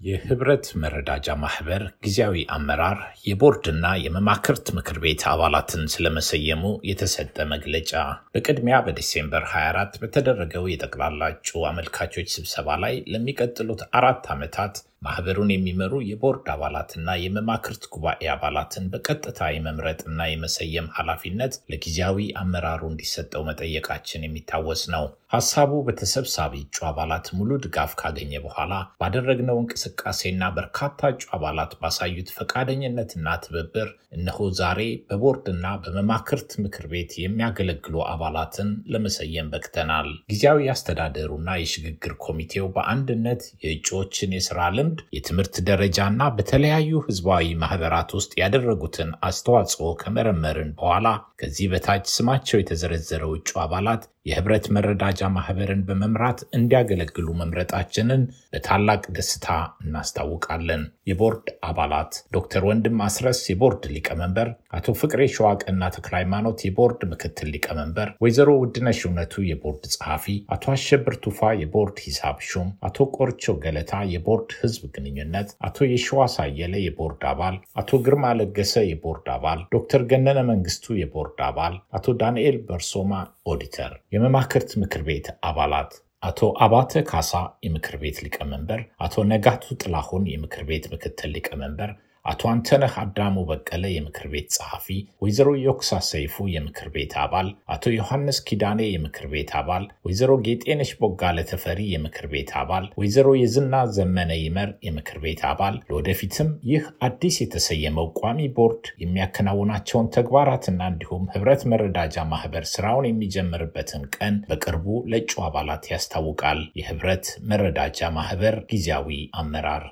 የህብረት መረዳጃ ማህበር ጊዜያዊ አመራር የቦርድና የመማክርት ምክር ቤት አባላትን ስለመሰየሙ የተሰጠ መግለጫ። በቅድሚያ በዲሴምበር 24 በተደረገው የጠቅላላ እጩ አመልካቾች ስብሰባ ላይ ለሚቀጥሉት 4 ዓመታት ማህበሩን የሚመሩ የቦርድ አባላትና የመማክርት ጉባኤ አባላትን በቀጥታ የመምረጥና የመሰየም ኃላፊነት ለጊዜያዊ አመራሩ እንዲሰጠው መጠየቃችን የሚታወስ ነው። ሐሳቡ በተሰብሳቢ እጩ አባላት ሙሉ ድጋፍ ካገኘ በኋላ ባደረግነው እንቅስቃሴና በርካታ እጩ አባላት ባሳዩት ፈቃደኝነትና ትብብር እነሆ ዛሬ በቦርድና በመማክርት ምክር ቤት የሚያገለግሉ አባላትን ለመሰየም በቅተናል። ጊዜያዊ አስተዳደሩና የሽግግር ኮሚቴው በአንድነት የእጩዎችን የሥራ ልምድ የትምህርት ደረጃና በተለያዩ ህዝባዊ ማህበራት ውስጥ ያደረጉትን አስተዋጽኦ ከመረመርን በኋላ ከዚህ በታች ስማቸው የተዘረዘረው እጩ አባላት የህብረት መረዳጃ ማህበርን በመምራት እንዲያገለግሉ መምረጣችንን በታላቅ ደስታ እናስታውቃለን። የቦርድ አባላት ዶክተር ወንድም አስረስ የቦርድ ሊቀመንበር፣ አቶ ፍቅሬ ሸዋቀና ተክለሃይማኖት የቦርድ ምክትል ሊቀመንበር፣ ወይዘሮ ውድነሽ እውነቱ የቦርድ ጸሐፊ፣ አቶ አሸብር ቱፋ የቦርድ ሂሳብ ሹም፣ አቶ ቆርቾ ገለታ የቦርድ ህዝብ ግንኙነት፣ አቶ የሽዋስ አየለ የቦርድ አባል፣ አቶ ግርማ ለገሰ የቦርድ አባል፣ ዶክተር ገነነ መንግስቱ የቦርድ አባል፣ አቶ ዳንኤል በርሶማ ኦዲተር። የመማክርት ምክር ቤት አባላት አቶ አባተ ካሳ የምክር ቤት ሊቀመንበር፣ አቶ ነጋቱ ጥላሁን የምክር ቤት ምክትል ሊቀመንበር፣ አቶ አንተነህ አዳሙ በቀለ የምክር ቤት ጸሐፊ፣ ወይዘሮ ዮክሳ ሰይፉ የምክር ቤት አባል፣ አቶ ዮሐንስ ኪዳኔ የምክር ቤት አባል፣ ወይዘሮ ጌጤነሽ ቦጋለ ተፈሪ የምክር ቤት አባል፣ ወይዘሮ የዝና ዘመነ ይመር የምክር ቤት አባል። ለወደፊትም ይህ አዲስ የተሰየመው ቋሚ ቦርድ የሚያከናውናቸውን ተግባራትና እንዲሁም ህብረት መረዳጃ ማህበር ስራውን የሚጀምርበትን ቀን በቅርቡ ለእጩ አባላት ያስታውቃል። የህብረት መረዳጃ ማህበር ጊዜያዊ አመራር